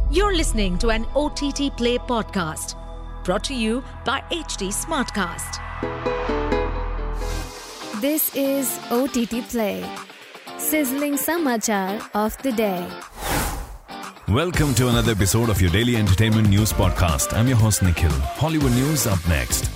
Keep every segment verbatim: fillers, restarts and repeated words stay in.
You're listening to an O T T Play podcast brought to you by H D Smartcast. This is O T T Play, sizzling samachar of the day. Welcome to another episode of your daily entertainment news podcast. I'm your host Nikhil. Hollywood news up next.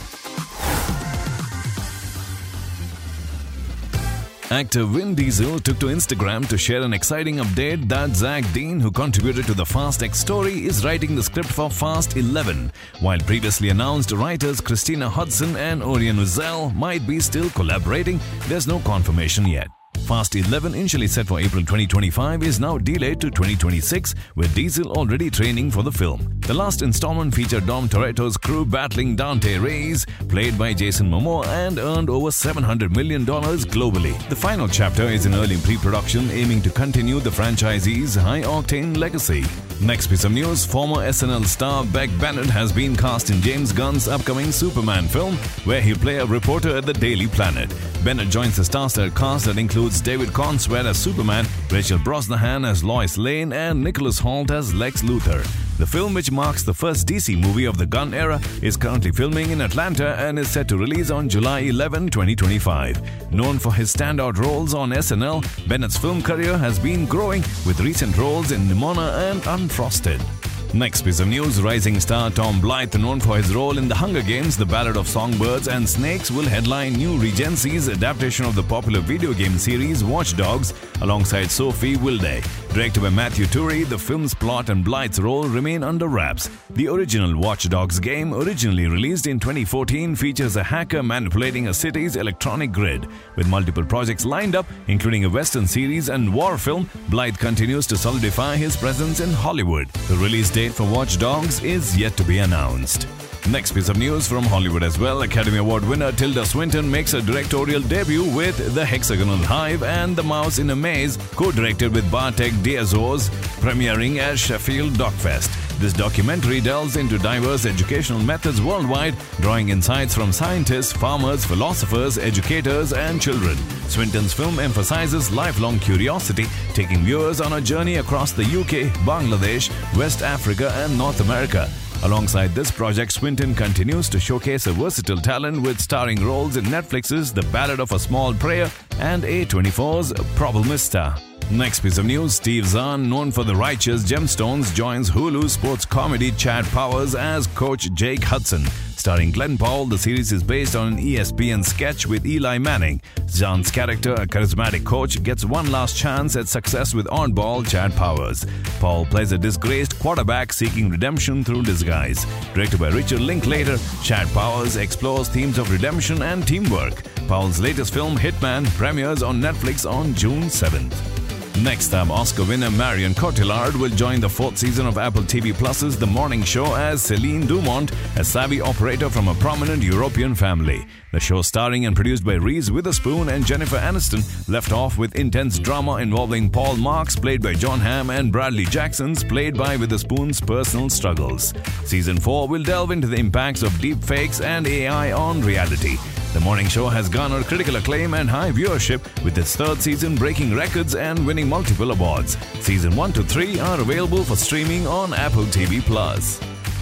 Actor Vin Diesel took to Instagram to share an exciting update that Zach Dean, who contributed to the Fast X story, is writing the script for Fast eleven, while previously announced writers Christina Hodson and Orion Uzel might be still collaborating. There's no confirmation yet. Fast eleven, initially set for April twenty twenty-five, is now delayed to twenty twenty-six, with Diesel already training for the film. The last installment featured Dom Toretto's crew battling Dante Reyes, played by Jason Momoa, and earned over seven hundred million dollars globally. The final chapter is in early pre-production, aiming to continue the franchise's high-octane legacy. Next piece of news, former S N L star Beck Bennett has been cast in James Gunn's upcoming Superman film, where he'll play a reporter at the Daily Planet. Bennett joins the star-studded cast that includes David Cornsweet as Superman, Rachel Brosnahan as Lois Lane, and Nicholas Hoult as Lex Luthor. The film, which marks the first D C movie of the Gunn era, is currently filming in Atlanta and is set to release on July eleventh, twenty twenty-five. Known for his standout roles on S N L, Bennett's film career has been growing, with recent roles in Nimona and Unfrosted. Next piece of news, rising star Tom Blythe, known for his role in The Hunger Games, The Ballad of Songbirds and Snakes, will headline new Regency's adaptation of the popular video game series Watch Dogs alongside Sophie Wilde. Directed by Matthew Turi, the film's plot and Blythe's role remain under wraps. The original Watch Dogs game, originally released in twenty fourteen, features a hacker manipulating a city's electronic grid. With multiple projects lined up, including a Western series and war film, Blythe continues to solidify his presence in Hollywood. The release date for Watch Dogs is yet to be announced. Next piece of news from Hollywood as well. Academy Award winner Tilda Swinton makes her directorial debut with The Hexagonal Hive and The Mouse in a Maze, co-directed with Bartek Diazos, premiering at Sheffield Docfest. This documentary delves into diverse educational methods worldwide, drawing insights from scientists, farmers, philosophers, educators, and children. Swinton's film emphasizes lifelong curiosity, taking viewers on a journey across the U K, Bangladesh, West Africa, and North America. Alongside this project, Swinton continues to showcase a versatile talent with starring roles in Netflix's The Ballad of a Small Prayer and A twenty-four's Problemista. Next piece of news, Steve Zahn, known for The Righteous Gemstones, joins Hulu sports comedy Chad Powers as Coach Jake Hudson. Starring Glenn Powell, the series is based on an E S P N sketch with Eli Manning. Zahn's character, a charismatic coach, gets one last chance at success with oddball Chad Powers. Powell plays a disgraced quarterback seeking redemption through disguise. Directed by Richard Linklater, Chad Powers explores themes of redemption and teamwork. Powell's latest film, Hitman, premieres on Netflix on June seventh. Next up, Oscar winner Marion Cotillard will join the fourth season of Apple T V Plus's The Morning Show as Celine Dumont, a savvy operator from a prominent European family. The show, starring and produced by Reese Witherspoon and Jennifer Aniston, left off with intense drama involving Paul Marks, played by John Hamm, and Bradley Jackson's, played by Witherspoon's, personal struggles. Season four will delve into the impacts of deepfakes and A I on reality. The Morning Show has garnered critical acclaim and high viewership, with its third season breaking records and winning multiple awards. Season one to three are available for streaming on Apple T V Plus.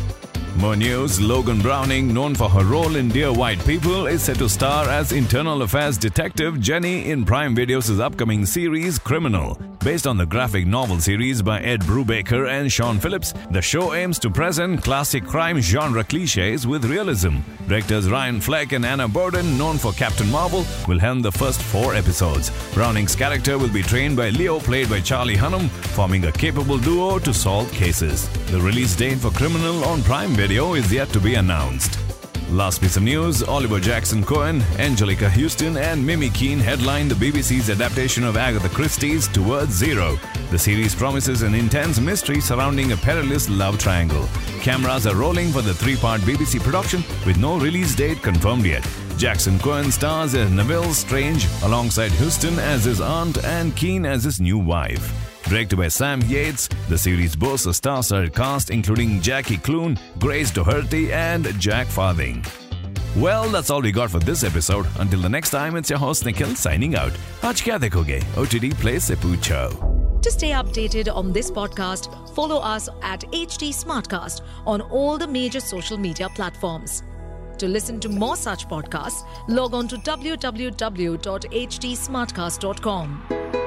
More news, Logan Browning, known for her role in Dear White People, is set to star as Internal Affairs Detective Jenny in Prime Video's upcoming series Criminal. Based on the graphic novel series by Ed Brubaker and Sean Phillips, the show aims to present classic crime genre cliches with realism. Directors Ryan Fleck and Anna Burden, known for Captain Marvel, will helm the first four episodes. Browning's character will be trained by Leo, played by Charlie Hunnam, forming a capable duo to solve cases. The release date for Criminal on Prime Video is yet to be announced. Last piece of news, Oliver Jackson Cohen, Angelica Houston, and Mimi Keene headline the B B C's adaptation of Agatha Christie's Towards Zero. The series promises an intense mystery surrounding a perilous love triangle. Cameras are rolling for the three-part B B C production, with no release date confirmed yet. Jackson Cohen stars as Neville Strange, alongside Houston as his aunt and Keene as his new wife. Directed by Sam Yates, the series boasts a star-studded cast including Jackie Clune, Grace Doherty, and Jack Farthing. Well, that's all we got for this episode. Until the next time, it's your host Nikhil signing out. Aaj kya dekhoge? O T T Play se poocho. To stay updated on this podcast, follow us at H T Smartcast on all the major social media platforms. To listen to more such podcasts, log on to w w w dot h t smartcast dot com.